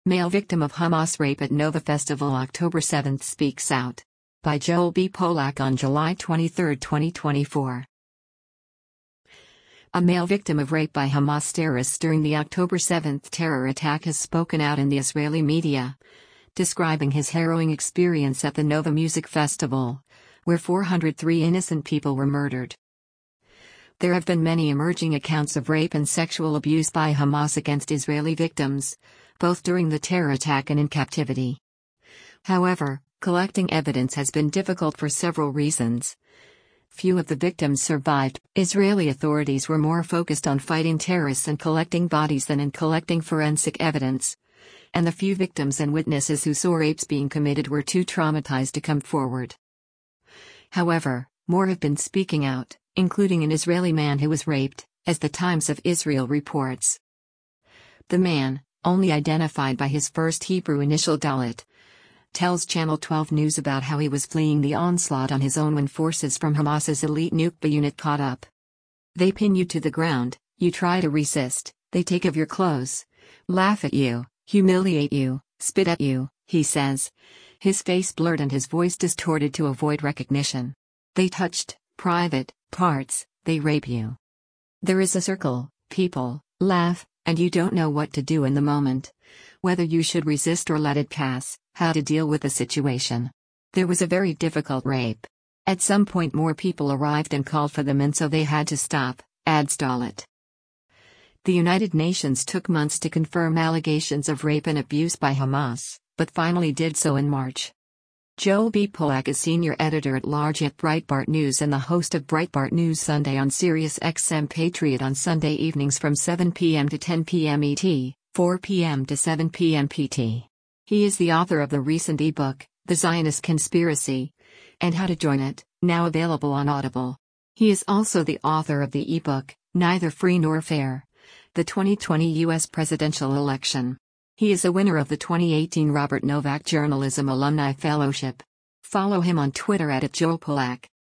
Male victim of Hamas rape at Nova Festival October 7 speaks out. By Joel B. Polak on July 23, 2024. A male victim of rape by Hamas terrorists during the October 7 terror attack has spoken out in the Israeli media, describing his harrowing experience at the Nova Music Festival, where 403 innocent people were murdered. There have been many emerging accounts of rape and sexual abuse by Hamas against Israeli victims, both during the terror attack and in captivity. However, collecting evidence has been difficult for several reasons. Few of the victims survived. Israeli authorities were more focused on fighting terrorists and collecting bodies than in collecting forensic evidence. And the few victims and witnesses who saw rapes being committed were too traumatized to come forward. However, more have been speaking out, including an Israeli man who was raped, as the Times of Israel reports. The man, only identified by his first Hebrew initial Dalet, tells Channel 12 News about how he was fleeing the onslaught on his own when forces from Hamas's elite Nukba unit caught up. They pin you to the ground, you try to resist, they take off your clothes, laugh at you, humiliate you, spit at you, he says, his face blurred and his voice distorted to avoid recognition. They touched private parts, they rape you. There is a circle, people laugh, and you don't know what to do in the moment. Whether you should resist or let it pass, how to deal with the situation. There was a very difficult rape. At some point more people arrived and called for them and so they had to stop, adds Dalet. The United Nations took months to confirm allegations of rape and abuse by Hamas, but finally did so in March. Joel B. Polak is senior editor-at-large at Breitbart News and the host of Breitbart News Sunday on Sirius XM Patriot on Sunday evenings from 7 p.m. to 10 p.m. ET, 4 p.m. to 7 p.m. PT. He is the author of the recent ebook, The Zionist Conspiracy, and How to Join It, now available on Audible. He is also the author of the ebook, Neither Free Nor Fair, The 2020 U.S. Presidential Election. He is a winner of the 2018 Robert Novak Journalism Alumni Fellowship. Follow him on Twitter @JoelPolak.